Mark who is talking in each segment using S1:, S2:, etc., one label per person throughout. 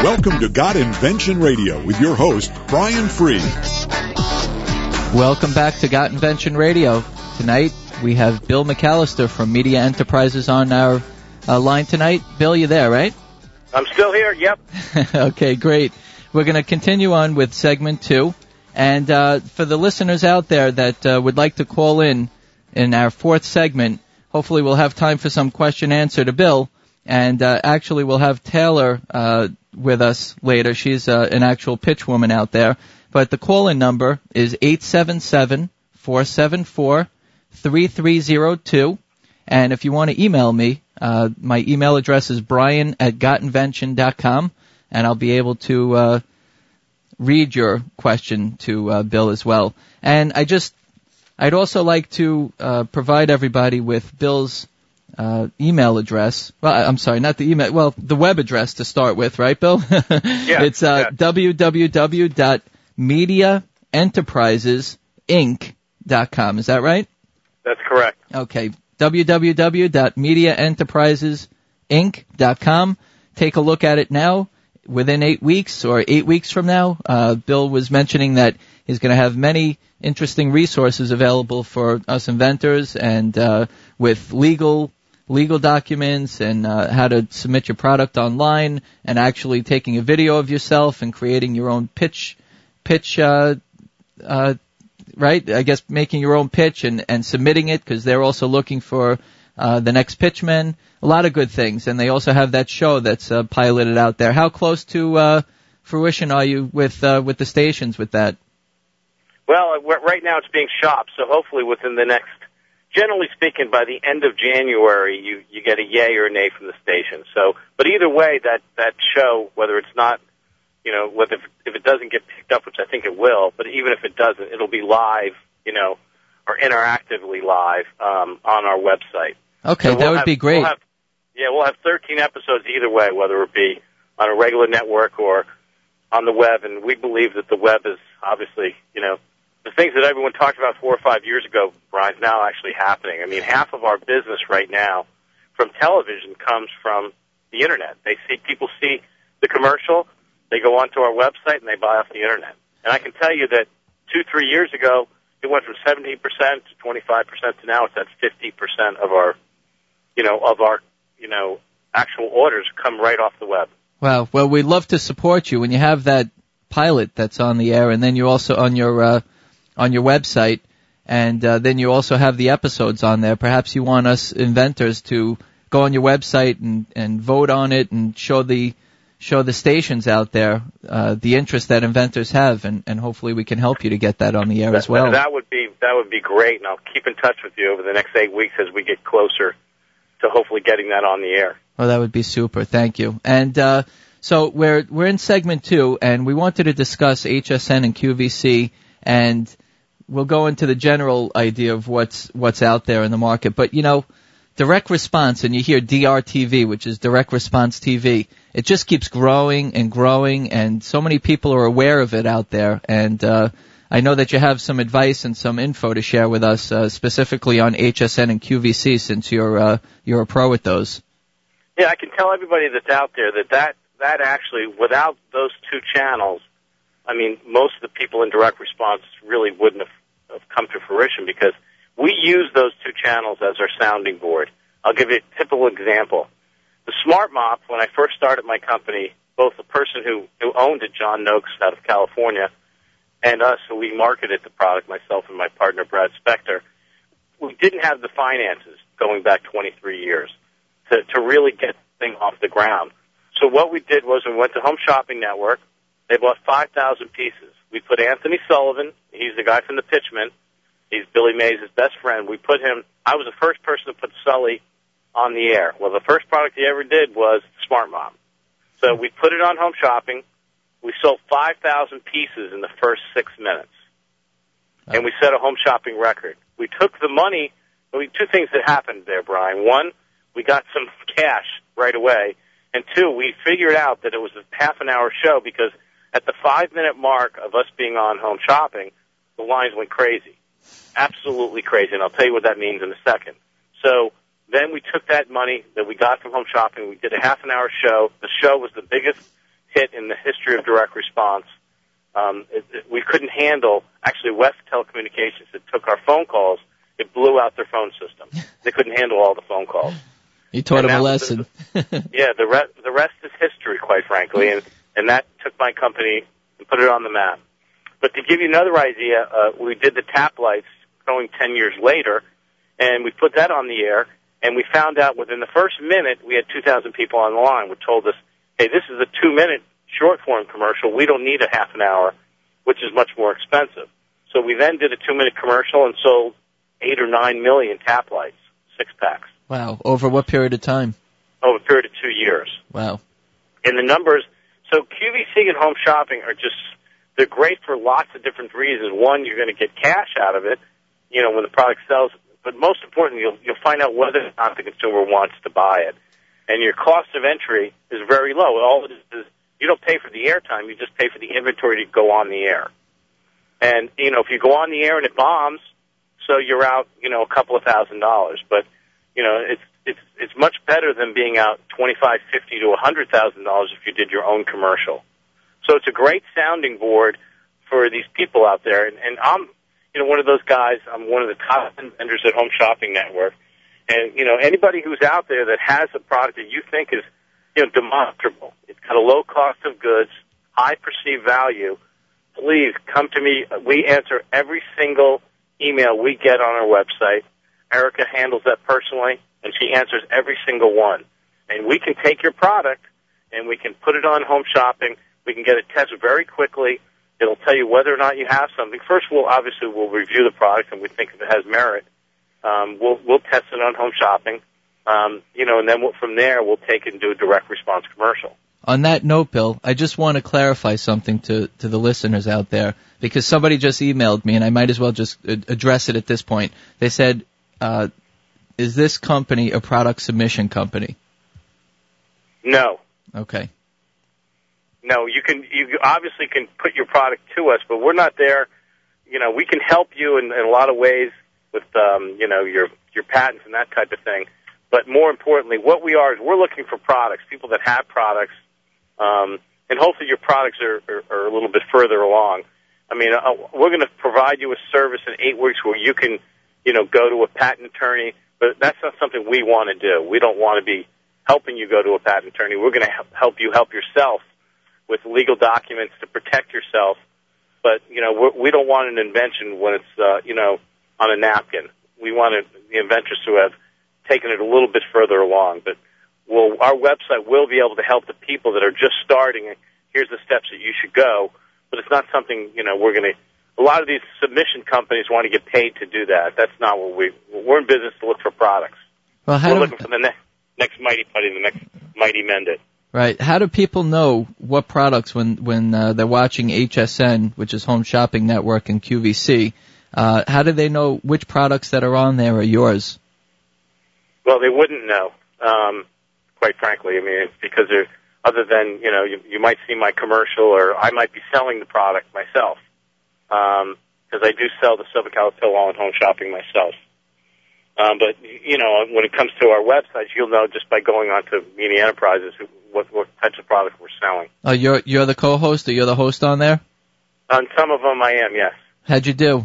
S1: Welcome to God Invention Radio with your host, Brian Free.
S2: Welcome back to God Invention Radio. Tonight, we have Bill McAllister from Media Enterprises on our line tonight. Bill, you there, right?
S3: I'm still here, yep.
S2: Okay, great. We're going to continue on with segment 2. And for the listeners out there that would like to call in our fourth segment, hopefully we'll have time for some question-answer to Bill. And actually, we'll have Taylor with us later. She's an actual pitch woman out there. But the call-in number is 877-474-3302. And if you want to email me, my email address is brian@gotinvention.com, and I'll be able to read your question to Bill as well. And I'd also like to provide everybody with Bill's email address. Well, I'm sorry, not the email. Well, the web address to start with, right, Bill?
S3: Yeah.
S2: It's www.mediaenterprisesinc.com. Is that right?
S3: That's correct.
S2: Okay. www.mediaenterprisesinc.com. Take a look at it now. Within 8 weeks or 8 weeks from now, Bill was mentioning that he's going to have many interesting resources available for us inventors, and with legal documents and how to submit your product online, and actually taking a video of yourself and creating your own pitch, right? I guess making your own pitch and submitting it, because they're also looking for the next pitchman. A lot of good things, and they also have that show that's piloted out there. How close to fruition are you with the stations with that?
S3: Well, right now it's being shopped, so hopefully within the next, generally speaking, by the end of January, you get a yay or a nay from the station. So, but either way, that show, whether it's not, whether if it doesn't get picked up, which I think it will, but even if it doesn't, it'll be live, or interactively live on our website.
S2: Okay, so that would be great.
S3: We'll have 13 episodes either way, whether it be on a regular network or on the web, and we believe that the web is obviously, the things that everyone talked about 4 or 5 years ago, Brian, is now actually happening. I mean, half of our business right now from television comes from the Internet. People see the commercial, they go onto our website, and they buy off the Internet. And I can tell you that 2-3 years ago, it went from 17% to 25% to now it's at 50% of our actual orders come right off the web.
S2: Wow. Well, we'd love to support you when you have that pilot that's on the air, and then you also on your website, and then you also have the episodes on there. Perhaps you want us inventors to go on your website and vote on it and show the stations out there the interest that inventors have, and hopefully we can help you to get that on the air as well.
S3: That would be great, and I'll keep in touch with you over the next 8 weeks as we get closer to hopefully getting that on the air.
S2: Well, that would be super. Thank you. And so we're in segment 2, and we wanted to discuss HSN and QVC, and we'll go into the general idea of what's out there in the market. But direct response, and you hear DRTV, which is direct response TV. It just keeps growing and growing, and so many people are aware of it out there. And I know that you have some advice and some info to share with us, specifically on HSN and QVC, since you're a pro at those.
S3: Yeah, I can tell everybody that's out there that actually, without those two channels, I mean, most of the people in direct response really wouldn't have come to fruition, because we use those two channels as our sounding board. I'll give you a typical example. The Smart Mop, when I first started my company, both the person who owned it, John Noakes out of California, and us, who we marketed the product, myself and my partner, Brad Spector, we didn't have the finances going back 23 years to really get the thing off the ground. So what we did was we went to Home Shopping Network. They bought 5,000 pieces. We put Anthony Sullivan, he's the guy from the Pitchman, he's Billy Mays' best friend. I was the first person to put Sully on the air. Well, the first product he ever did was Smart Mop. So we put it on Home Shopping. We sold 5,000 pieces in the first 6 minutes. And we set a Home Shopping record. We took the money. Two things that happened there, Brian. One, we got some cash right away. And two, we figured out that it was a half-an-hour show, because at the 5-minute mark of us being on Home Shopping, the lines went crazy. Absolutely crazy. And I'll tell you what that means in a second. So then we took that money that we got from Home Shopping. We did a half-an-hour show. The show was the biggest hit in the history of direct response. We couldn't handle, actually West Telecommunications that took our phone calls, it blew out their phone system. They couldn't handle all the phone calls.
S2: You taught them a lesson.
S3: Yeah, the rest is history, quite frankly, and that took my company and put it on the map. But to give you another idea, we did the tap lights going 10 years later, and we put that on the air, and we found out within the first minute we had 2,000 people on the line who told us, hey, this is a 2-minute short-form commercial. We don't need a half an hour, which is much more expensive. So we then did a 2-minute commercial and sold 8 or 9 million tap lights, 6-packs.
S2: Wow. Over what period of time?
S3: Over a period of 2 years.
S2: Wow.
S3: And the numbers, so QVC and home shopping are just, they're great for lots of different reasons. One, you're going to get cash out of it, when the product sells. But most importantly, you'll find out whether or not the consumer wants to buy it. And your cost of entry is very low. All it is you don't pay for the airtime, you just pay for the inventory to go on the air. And, if you go on the air and it bombs, so you're out, a couple of $1,000s. But, it's much better than being out $25,000, $50,000 to $100,000 if you did your own commercial. So it's a great sounding board for these people out there. And I'm, one of those guys. I'm one of the top vendors at Home Shopping Network. And, anybody who's out there that has a product that you think is, demonstrable, it's got a low cost of goods, high perceived value, please come to me. We answer every single email we get on our website. Erica handles that personally, and she answers every single one. And we can take your product, and we can put it on Home Shopping. We can get it tested very quickly. It'll tell you whether or not you have something. First, we'll review the product, and we think if it has merit, we'll test it on Home Shopping. And then from there, we'll take it and do a direct response commercial.
S2: On that note, Bill, I just want to clarify something to the listeners out there, because somebody just emailed me, and I might as well just address it at this point. They said, is this company a product submission company?
S3: No.
S2: Okay.
S3: No, you obviously can put your product to us, but we're not there. We can help you in a lot of ways with, your patents and that type of thing. But more importantly, what we are is we're looking for products, people that have products, and hopefully your products are a little bit further along. I mean, we're going to provide you a service in 8 weeks where you can, go to a patent attorney, but that's not something we want to do. We don't want to be helping you go to a patent attorney. We're going to help you help yourself with legal documents to protect yourself. But, we don't want an invention when it's, on a napkin. We want the inventors to have taken it a little bit further along. But our website will be able to help the people that are just starting. Here's the steps that you should go. But it's not something, we're going to... A lot of these submission companies want to get paid to do that. That's not what we're in business to look for products.
S2: Well,
S3: we're looking for the next Mighty Putty, the next Mighty Mendit.
S2: Right. How do people know what products when they're watching HSN, which is Home Shopping Network, and QVC? How do they know which products that are on there are yours?
S3: Well, they wouldn't know, quite frankly. I mean, it's because other than, you might see my commercial, or I might be selling the product myself, because I do sell the Silver Pillow on Home Shopping myself. But, when it comes to our websites, you'll know just by going on to Media Enterprises what types of products we're selling.
S2: You're the co-host, or you're the host on there?
S3: On some of them I am, yes.
S2: How'd you do?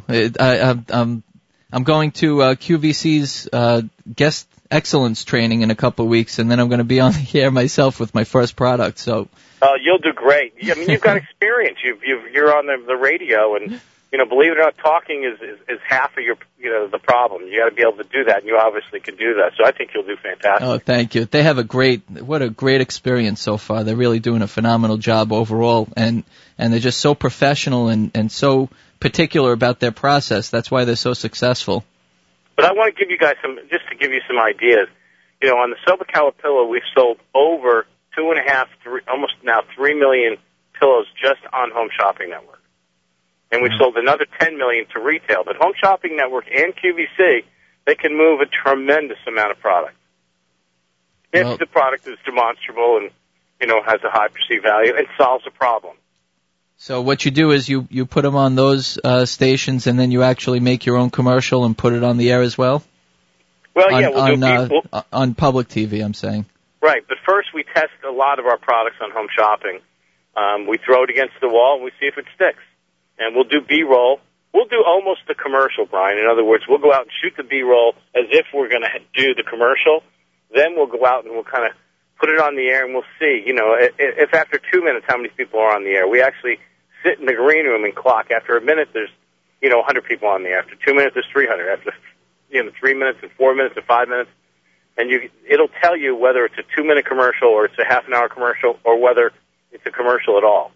S2: I'm going to QVC's guest excellence training in a couple of weeks, and then I'm going to be on the air myself with my first product. So
S3: you'll do great. I mean, you've got experience. You're on the radio, and believe it or not, talking is half of your the problem. You got to be able to do that, and you obviously can do that. So I think you'll do fantastic.
S2: Oh, thank you. They have what a great experience so far. They're really doing a phenomenal job overall, and they're just so professional and so particular about their process. That's why they're so successful.
S3: But I want to give you guys some ideas. On the Silver Pillow, we've sold over 2.5, almost now 3 million pillows just on Home Shopping Network. And we've sold another 10 million to retail. But Home Shopping Network and QVC, they can move a tremendous amount of product. If the product is demonstrable and, has a high perceived value and solves a problem.
S2: So what you do is you put them on those stations, and then you actually make your own commercial and put it on the air as well?
S3: Well, we'll
S2: on public TV, I'm saying.
S3: Right, but first we test a lot of our products on Home Shopping, We throw it against the wall, and we see if it sticks. And we'll do B-roll. We'll do almost the commercial, Brian. In other words, we'll go out and shoot the B-roll as if we're going to do the commercial. Then we'll go out and we'll kind of put it on the air, and we'll see, if after 2 minutes how many people are on the air. We actually sit in the green room and clock. After a minute, there's, 100 people on the air. After 2 minutes, there's 300. After, 3 minutes and 4 minutes and 5 minutes. And it'll tell you whether it's a 2-minute commercial or it's a half-an-hour commercial or whether it's a commercial at all.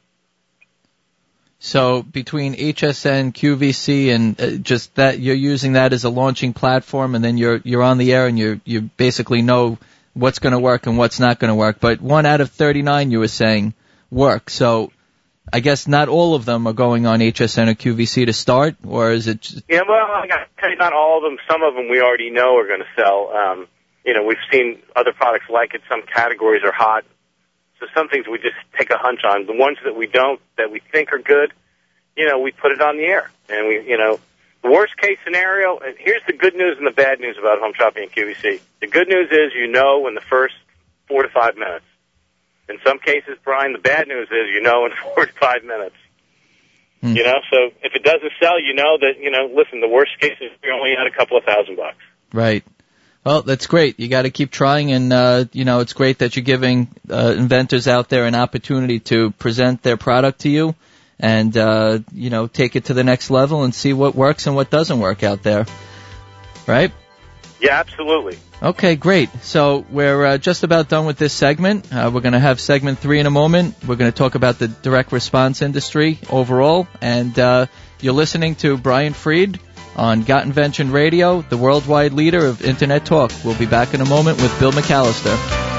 S2: So between HSN, QVC, and just that, you're using that as a launching platform, and then you're on the air, and you basically know what's going to work and what's not going to work. But 1 out of 39, you were saying, work. So I guess not all of them are going on HSN or QVC to start, or is it just...
S3: Yeah, well, I got to tell you, not all of them. Some of them we already know are going to sell. We've seen other products like it. Some categories are hot. So some things we just take a hunch on. The ones that we don't, that we think are good, we put it on the air. And the worst case scenario, and here's the good news and the bad news about Home Shopping and QVC. The good news is in the first 4 to 5 minutes. In some cases, Brian, the bad news is in 4 to 5 minutes. So if it doesn't sell, that, listen, the worst case is you're only at a couple of $1,000.
S2: Right. Well, that's great. You got to keep trying, and it's great that you're giving inventors out there an opportunity to present their product to you, and take it to the next level and see what works and what doesn't work out there. Right?
S3: Yeah, absolutely.
S2: Okay, great. So we're just about done with this segment. We're going to have segment 3 in a moment. We're going to talk about the direct response industry overall, and you're listening to Brian Freed on Got Invention Radio, the worldwide leader of Internet talk. We'll be back in a moment with Bill McAllister.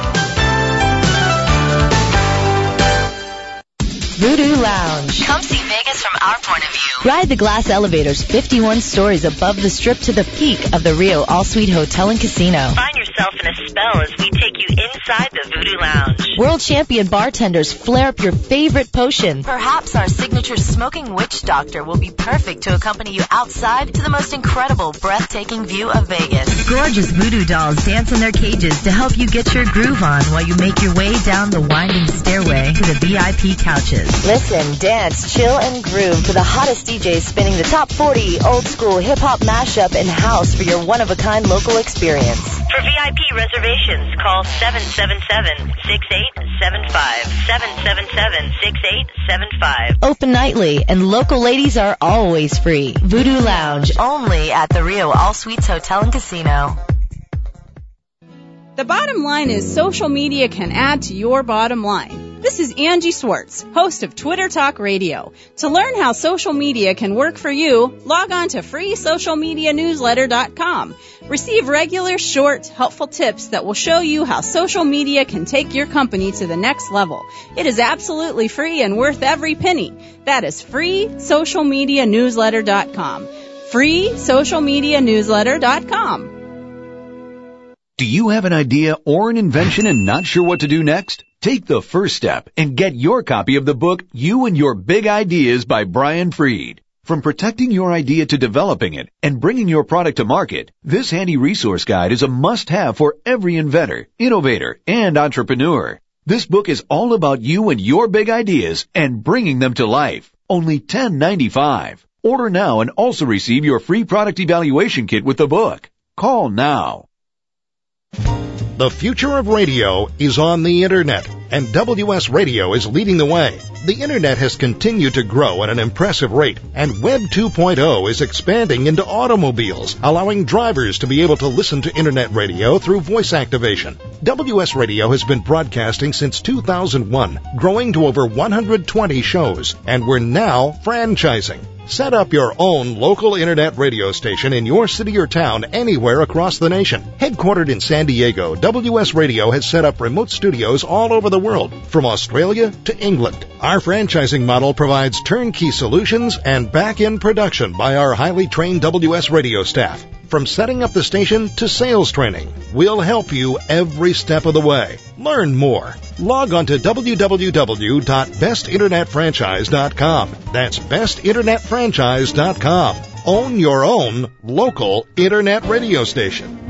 S4: Voodoo Lounge.
S5: Come see Vegas from our point of view.
S4: Ride the glass elevators 51 stories above the strip to the peak of the Rio All-Suite Hotel and Casino.
S5: Find yourself in a spell as we take you inside the Voodoo Lounge.
S4: World champion bartenders flare up your favorite potion.
S5: Perhaps our signature smoking witch doctor will be perfect to accompany you outside to the most incredible, breathtaking view of Vegas.
S4: Gorgeous voodoo dolls dance in their cages to help you get your groove on while you make your way down the winding stairway to the VIP couches.
S6: Listen, dance, chill, and groove to the hottest DJs spinning the top 40, old school, hip-hop mashup, and house for your one-of-a-kind local experience.
S5: For VIP reservations, call 777-6875. 777-6875.
S4: Open nightly, and local ladies are always free. Voodoo Lounge,
S5: only at the Rio All Suites Hotel and Casino.
S7: The bottom line is social media can add to your bottom line. This is Angie Swartz, host of Twitter Talk Radio. To learn how social media can work for you, log on to freesocialmedianewsletter.com. Receive regular, short, helpful tips that will show you how social media can take your company to the next level. It is absolutely free and worth every penny. That is freesocialmedianewsletter.com. freesocialmedianewsletter.com.
S8: Do you have an idea or an invention and not sure what to do next? Take the first step and get your copy of the book, You and Your Big Ideas by Brian Freed. From protecting your idea to developing it and bringing your product to market, this handy resource guide is a must-have for every inventor, innovator, and entrepreneur. This book is all about you and your big ideas and bringing them to life. Only $10.95. Order now and also receive your free product evaluation kit with the book. Call now.
S9: The future of radio is on the Internet, and WS Radio is leading the way. The Internet has continued to grow at an impressive rate, and Web 2.0 is expanding into automobiles, allowing drivers to be able to listen to Internet radio through voice activation. WS Radio has been broadcasting since 2001, growing to over 120 shows, and we're now franchising. Set up your own local Internet radio station in your city or town anywhere across the nation. Headquartered in San Diego, WS Radio has set up remote studios all over the world, from Australia to England. Our franchising model provides turnkey solutions and back-end production by our highly trained WS Radio staff. From setting up the station to sales training, we'll help you every step of the way. Learn more. Log on to www.bestinternetfranchise.com. That's bestinternetfranchise.com. Own your own local Internet radio station.